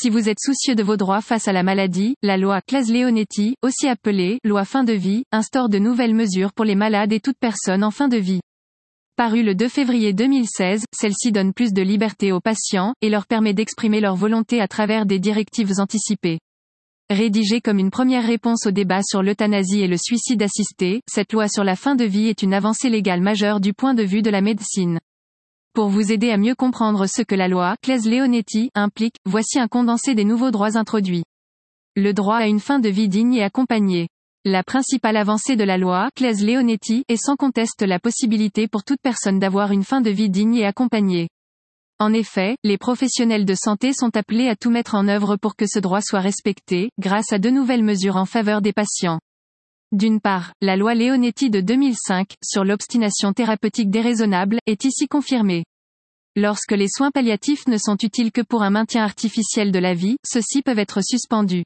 Si vous êtes soucieux de vos droits face à la maladie, la loi Claes-Leonetti, aussi appelée loi fin de vie, instaure de nouvelles mesures pour les malades et toute personne en fin de vie. Parue le 2 février 2016, celle-ci donne plus de liberté aux patients, et leur permet d'exprimer leur volonté à travers des directives anticipées. Rédigée comme une première réponse au débat sur l'euthanasie et le suicide assisté, cette loi sur la fin de vie est une avancée légale majeure du point de vue de la médecine. Pour vous aider à mieux comprendre ce que la loi Claes-Leonetti implique, voici un condensé des nouveaux droits introduits. Le droit à une fin de vie digne et accompagnée. La principale avancée de la loi Claes-Leonetti est sans conteste la possibilité pour toute personne d'avoir une fin de vie digne et accompagnée. En effet, les professionnels de santé sont appelés à tout mettre en œuvre pour que ce droit soit respecté, grâce à de nouvelles mesures en faveur des patients. D'une part, la loi Leonetti de 2005, sur l'obstination thérapeutique déraisonnable, est ici confirmée. Lorsque les soins palliatifs ne sont utiles que pour un maintien artificiel de la vie, ceux-ci peuvent être suspendus.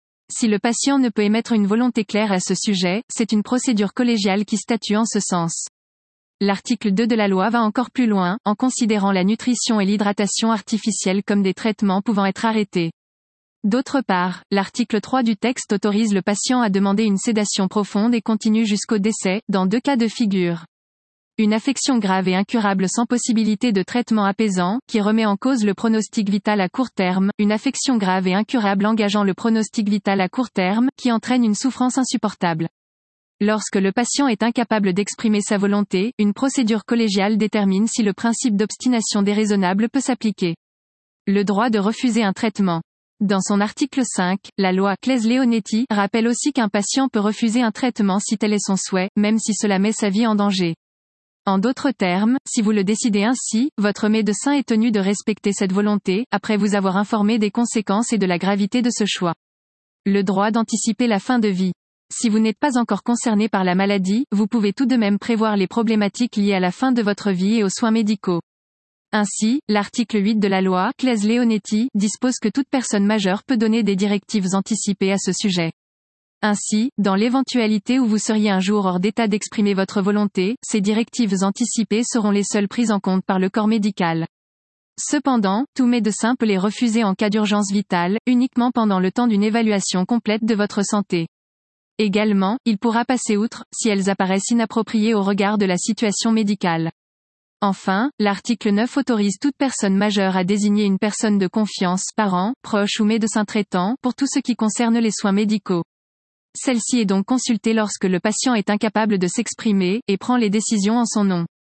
Si le patient ne peut émettre une volonté claire à ce sujet, c'est une procédure collégiale qui statue en ce sens. L'article 2 de la loi va encore plus loin, en considérant la nutrition et l'hydratation artificielle comme des traitements pouvant être arrêtés. D'autre part, l'article 3 du texte autorise le patient à demander une sédation profonde et continue jusqu'au décès, dans 2 cas de figure. Une affection grave et incurable sans possibilité de traitement apaisant, qui remet en cause le pronostic vital à court terme, une affection grave et incurable engageant le pronostic vital à court terme, qui entraîne une souffrance insupportable. Lorsque le patient est incapable d'exprimer sa volonté, une procédure collégiale détermine si le principe d'obstination déraisonnable peut s'appliquer. Le droit de refuser un traitement. Dans son article 5, la loi Claes-Leonetti rappelle aussi qu'un patient peut refuser un traitement si tel est son souhait, même si cela met sa vie en danger. En d'autres termes, si vous le décidez ainsi, votre médecin est tenu de respecter cette volonté, après vous avoir informé des conséquences et de la gravité de ce choix. Le droit d'anticiper la fin de vie. Si vous n'êtes pas encore concerné par la maladie, vous pouvez tout de même prévoir les problématiques liées à la fin de votre vie et aux soins médicaux. Ainsi, l'article 8 de la loi Claes-Leonetti dispose que toute personne majeure peut donner des directives anticipées à ce sujet. Ainsi, dans l'éventualité où vous seriez un jour hors d'état d'exprimer votre volonté, ces directives anticipées seront les seules prises en compte par le corps médical. Cependant, tout médecin peut les refuser en cas d'urgence vitale, uniquement pendant le temps d'une évaluation complète de votre santé. Également, il pourra passer outre, si elles apparaissent inappropriées au regard de la situation médicale. Enfin, l'article 9 autorise toute personne majeure à désigner une personne de confiance, parent, proche ou médecin traitant, pour tout ce qui concerne les soins médicaux. Celle-ci est donc consultée lorsque le patient est incapable de s'exprimer, et prend les décisions en son nom.